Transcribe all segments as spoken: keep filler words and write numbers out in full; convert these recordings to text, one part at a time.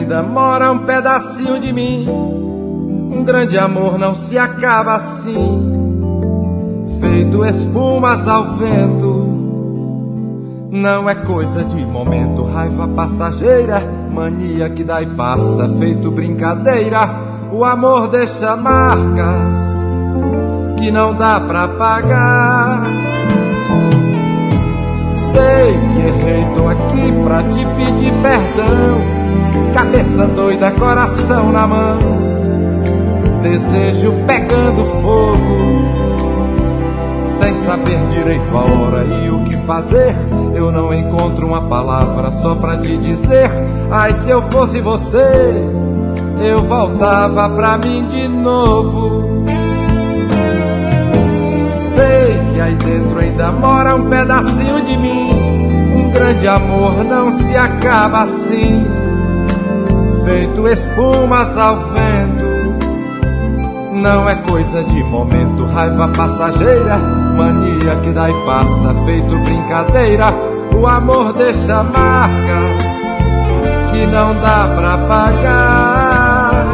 ainda mora um pedacinho de mim. Um grande amor não se acaba assim, feito espumas ao vento. Não é coisa de momento, raiva passageira, mania que dá e passa, feito brincadeira. O amor deixa marcas que não dá pra pagar. Sei que errei, tô aqui pra te pedir perdão. Cabeça doida, coração na mão, desejo pegando fogo, sem saber direito a hora e o que fazer. Eu não encontro uma palavra só pra te dizer: ai, se eu fosse você, eu voltava pra mim de novo. Sei que aí dentro ainda mora um pedacinho de mim. Um grande amor não se acaba assim, feito espumas ao vento. Não é coisa de momento, raiva passageira, mania que dá e passa, feito brincadeira. O amor deixa marcas que não dá pra pagar.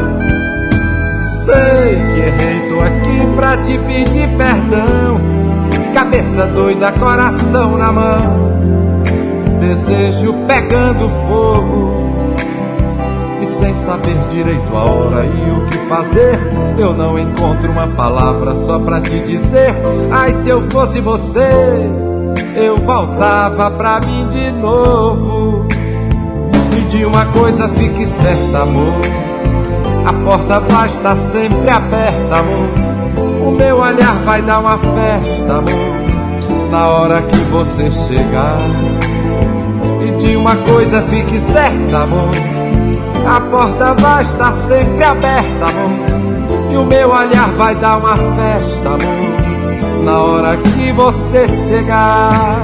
Sei que errei, tô aqui pra te pedir perdão. Cabeça doida, coração na mão, desejo pegando fogo, e sem saber direito a hora e o que fazer. Eu não encontro uma palavra só pra te dizer: ai, se eu fosse você, eu voltava pra mim de novo. E de uma coisa fique certa, amor, a porta vai estar sempre aberta, amor. O meu olhar vai dar uma festa, amor, na hora que você chegar. E de uma coisa fique certa, amor, a porta vai estar sempre aberta, amor. E o meu olhar vai dar uma festa, amor, na hora que você chegar.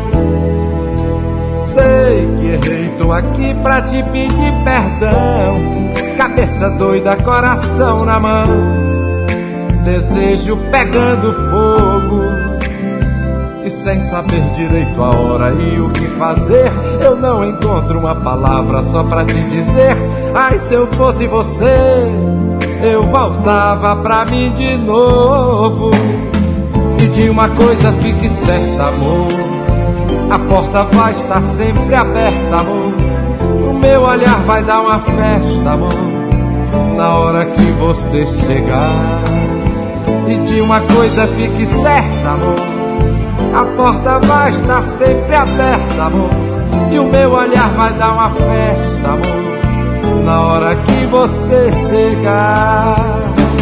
Sei que errei, tô aqui pra te pedir perdão. Cabeça doida, coração na mão, desejo pegando fogo, e sem saber direito a hora e o que fazer. Eu não encontro uma palavra só pra te dizer: ai, se eu fosse você, eu voltava pra mim de novo. E de uma coisa fique certa, amor, a porta vai estar sempre aberta, amor. O meu olhar vai dar uma festa, amor, na hora que você chegar. E de uma coisa fique certa, amor, a porta vai estar sempre aberta, amor. E o meu olhar vai dar uma festa, amor, na hora que você chegar.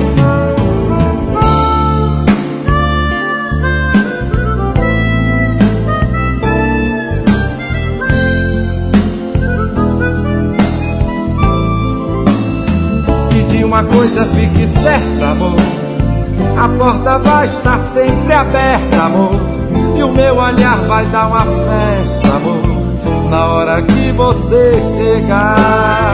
Uma coisa fique certa, amor, a porta vai estar sempre aberta, amor. E o meu olhar vai dar uma festa, amor, na hora que você chegar.